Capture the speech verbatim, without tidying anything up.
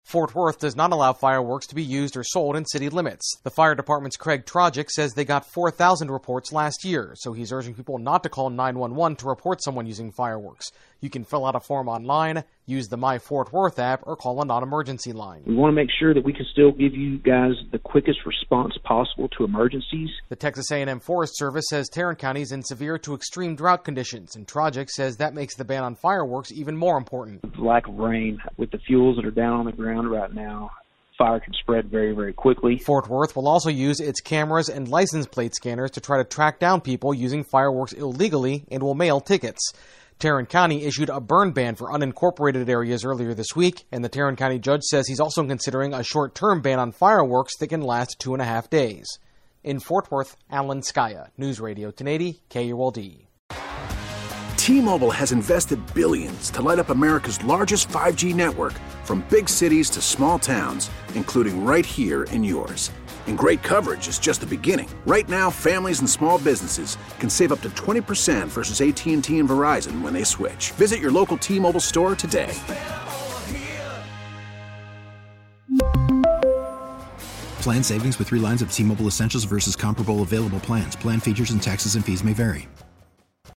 Fort Worth does not allow fireworks to be used or sold in city limits. The fire department's Craig Trojic says they got four thousand reports last year, so he's urging people not to call nine one one to report someone using fireworks. You can fill out a form online, use the My Fort Worth app, or call a non-emergency line. We want to make sure that we can still give you guys the quickest response possible to emergencies. The Texas A and M Forest Service says Tarrant County is in severe to extreme drought conditions, and Trojic says that makes the ban on fireworks even more important. With the lack of rain, with the fuels that are down on the ground right now, fire can spread very, very quickly. Fort Worth will also use its cameras and license plate scanners to try to track down people using fireworks illegally and will mail tickets. Tarrant County issued a burn ban for unincorporated areas earlier this week, and the Tarrant County judge says he's also considering a short-term ban on fireworks that can last two and a half days. In Fort Worth, Alan Skaya, News Radio ten eighty K U L D. T-Mobile has invested billions to light up America's largest five G network, from big cities to small towns, including right here in yours. And great coverage is just the beginning. Right now, families and small businesses can save up to twenty percent versus A T and T and Verizon when they switch. Visit your local T-Mobile store today. Plan savings with three lines of T-Mobile Essentials versus comparable available plans. Plan features and taxes and fees may vary.